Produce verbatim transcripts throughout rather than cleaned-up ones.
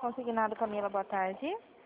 Consignado Camila, boa tarde.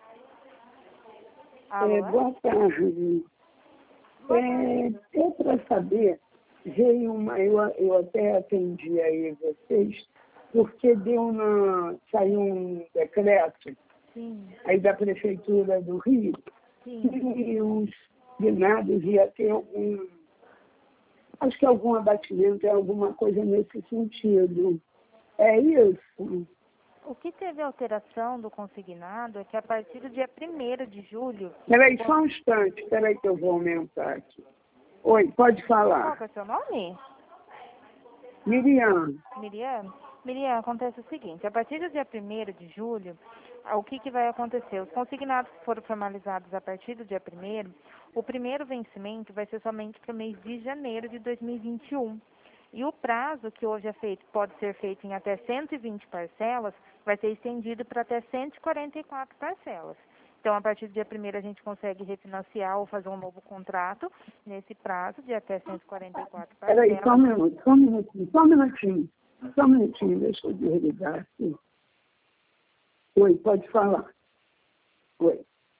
É, Alô? boa tarde. É, é para saber, veio uma, eu, eu até atendi aí vocês, porque deu uma, saiu um decreto Sim, aí da Prefeitura do Rio, sim. e os binados ia ter algum, acho que algum abatimento, alguma coisa nesse sentido. É isso? O que teve alteração do consignado é que a partir do dia primeiro de julho... Peraí, só um instante, peraí que eu vou aumentar aqui. Oi, pode Qual falar. que é o seu nome? Miriam. Miriam? Miriam, acontece o seguinte, a partir do dia primeiro de julho, o que, que vai acontecer? Os consignados que foram formalizados a partir do dia primeiro, o primeiro vencimento vai ser somente para o mês de janeiro de dois mil e vinte e um. E o prazo que hoje é feito, pode ser feito em até cento e vinte parcelas, vai ser estendido para até cento e quarenta e quatro parcelas. Então, a partir do dia primeiro a gente consegue refinanciar ou fazer um novo contrato nesse prazo de até cento e quarenta e quatro parcelas. Peraí, só um minuto, só um minutinho, só um minutinho. Só um minutinho, deixa eu desligar aqui. Oi, pode falar. Oi.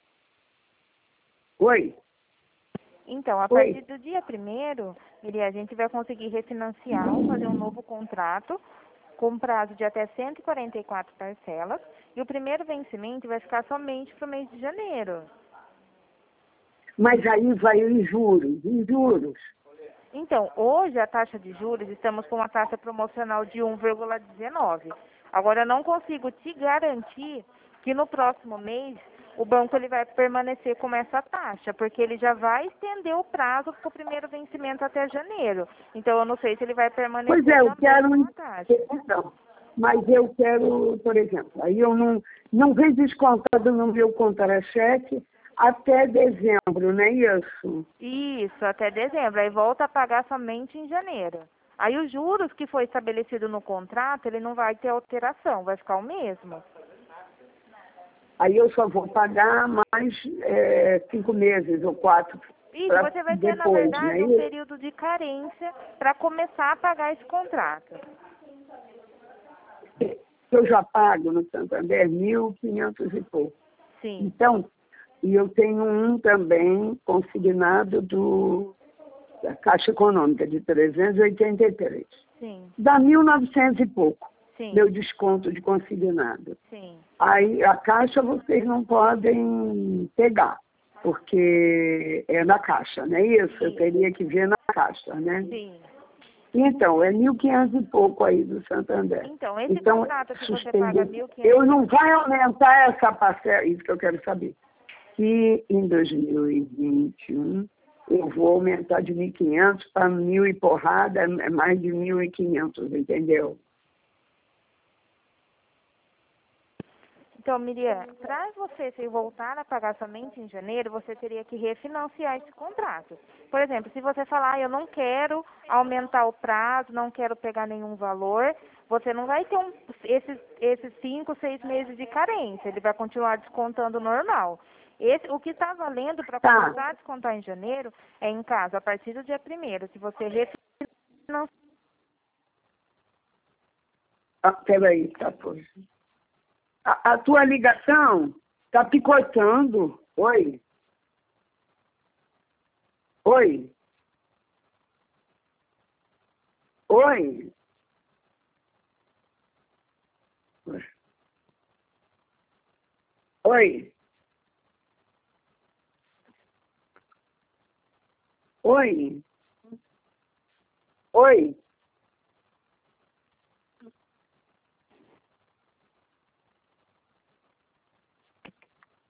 Oi. Então, a Oi. partir do dia primeiro, Miriam, a gente vai conseguir refinanciar ou fazer um novo contrato com prazo de até cento e quarenta e quatro parcelas, e o primeiro vencimento vai ficar somente para o mês de janeiro. Mas aí vai os juros, os juros. Então, hoje a taxa de juros, estamos com uma taxa promocional de um vírgula dezenove. Agora, eu não consigo te garantir que no próximo mês o banco ele vai permanecer com essa taxa, porque ele já vai estender o prazo para o primeiro vencimento até janeiro. Então, eu não sei se ele vai permanecer Pois é, eu na quero... mesma taxa. Então, mas eu quero, por exemplo, aí eu não, não vejo descontado no meu contra-cheque até dezembro, não é isso? Isso, até dezembro. Aí volta a pagar somente em janeiro. Aí os juros que foi estabelecido no contrato, ele não vai ter alteração, vai ficar o mesmo. Aí eu só vou pagar mais é, cinco meses ou quatro. Isso, pra você vai ter, na depois, não verdade, é um isso? período de carência para começar a pagar esse contrato. Eu já pago no Santander mil e quinhentos e pouco. Sim, Então, e eu tenho um também consignado do, da Caixa Econômica de trezentos e oitenta e três. sim, Dá mil e novecentos e pouco, sim, meu desconto de consignado. sim. Aí a Caixa vocês não podem pegar, porque é na Caixa, não é isso? Eu teria que ver na Caixa, né? Sim. Então, é mil e quinhentos e pouco aí do Santander. Então, esse Então, contrato que você suspender. paga mil e quinhentos... Eu não vai aumentar essa parcela, isso que eu quero saber. Que em dois mil e vinte e um eu vou aumentar de mil e quinhentos para mil e porrada, é mais de mil e quinhentos, entendeu? Então, Miriam, para você se voltar a pagar somente em janeiro, você teria que refinanciar esse contrato. Por exemplo, se você falar, ah, eu não quero aumentar o prazo, não quero pegar nenhum valor, você não vai ter um, esses, esses cinco, seis meses de carência, ele vai continuar descontando normal. Esse, o que está valendo para Tá. começar a descontar em janeiro é em caso, a partir do dia primeiro, se você refinanciar... Ah, peraí, tá, pois. A, a tua ligação está picotando. Oi? Oi? Oi? Oi? Oi? Oi?